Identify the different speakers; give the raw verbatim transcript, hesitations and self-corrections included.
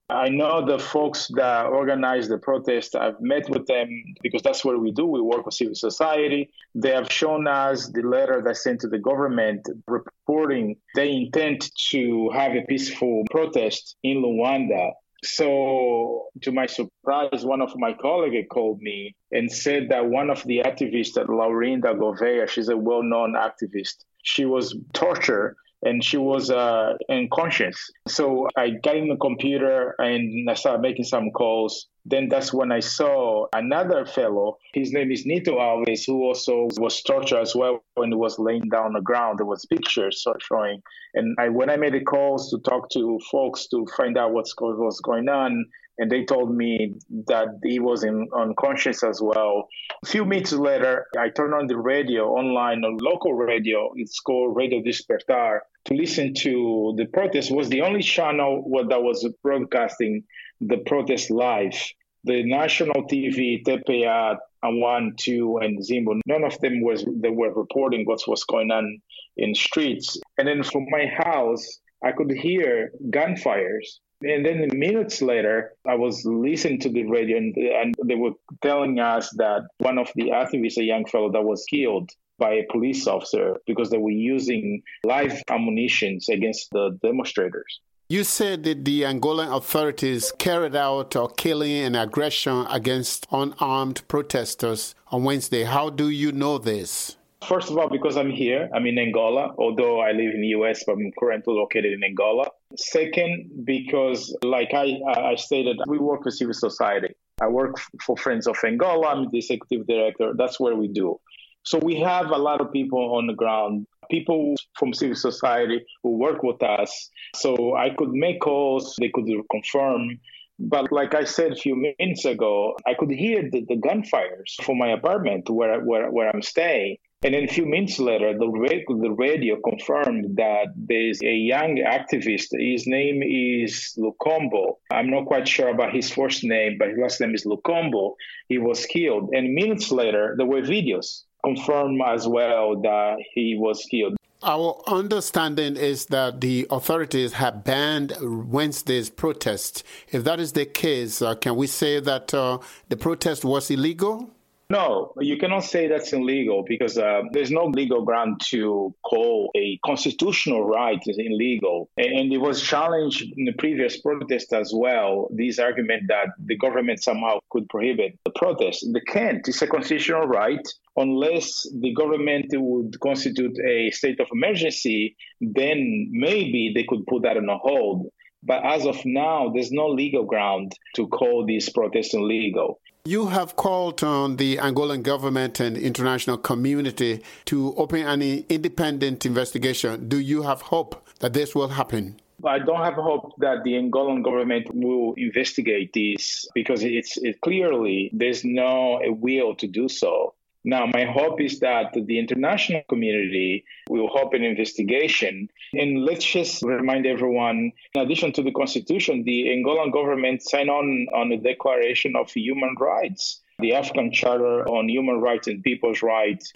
Speaker 1: I know the folks that organized the protest. I've met with them because that's what we do. We work with civil society. They have shown us the letter that sent to the government reporting they intend to have a peaceful protest in Luanda. So, to my surprise, one of my colleagues called me and said that one of the activists, Laurinda Gouveia, she's a well-known activist, she was tortured and she was uh, unconscious. So I got in the computer and I started making some calls. Then that's when I saw another fellow. His name is Nito Alves, who also was tortured as well when he was laying down on the ground. There was pictures showing. And I, when I made the calls to talk to folks to find out what's what was going on, and they told me that he was in, unconscious as well. A few minutes later, I turned on the radio online, on local radio. It's called Radio Despertar, to listen to the protest. It was the only channel that was broadcasting the protest live. The national T V, T P A, one, two, and Zimbo, none of them was they were reporting what was going on in streets. And then from my house, I could hear gunfires. And then minutes later, I was listening to the radio, and, and they were telling us that one of the activists, a young fellow that was killed by a police officer because they were using live ammunition against the demonstrators.
Speaker 2: You said that the Angolan authorities carried out a killing and aggression against unarmed protesters on Wednesday. How do you know this?
Speaker 1: First of all, because I'm here, I'm in Angola, although I live in the U S, but I'm currently located in Angola. Second, because like I, I stated, we work with civil society. I work for Friends of Angola. I'm the executive director. That's what we do. So we have a lot of people on the ground, people from civil society who work with us. So I could make calls, they could confirm. But like I said a few minutes ago, I could hear the, the gunfires from my apartment where, where, where I'm staying. And then a few minutes later, the, ra- the radio confirmed that there's a young activist. His name is Lukombo. I'm not quite sure about his first name, but his last name is Lukombo. He was killed. And minutes later, there were videos confirmed as well that he was killed.
Speaker 2: Our understanding is that the authorities have banned Wednesday's protest. If that is the case, uh, can we say that uh, the protest was illegal?
Speaker 1: No, you cannot say that's illegal because uh, there's no legal ground to call a constitutional right is illegal. And, and it was challenged in the previous protest as well, this argument that the government somehow could prohibit the protest. They can't. It's a constitutional right. Unless the government would constitute a state of emergency, then maybe they could put that on a hold. But as of now, there's no legal ground to call this protest illegal.
Speaker 2: You have called on the Angolan government and international community to open an independent investigation. Do you have hope that this will happen?
Speaker 1: I don't have hope that the Angolan government will investigate this because it's it clearly there's no a will to do so. Now, my hope is that the international community will open an investigation. And let's just remind everyone, in addition to the Constitution, the Angolan government signed on on the Declaration of Human Rights, the African Charter on Human Rights and People's Rights.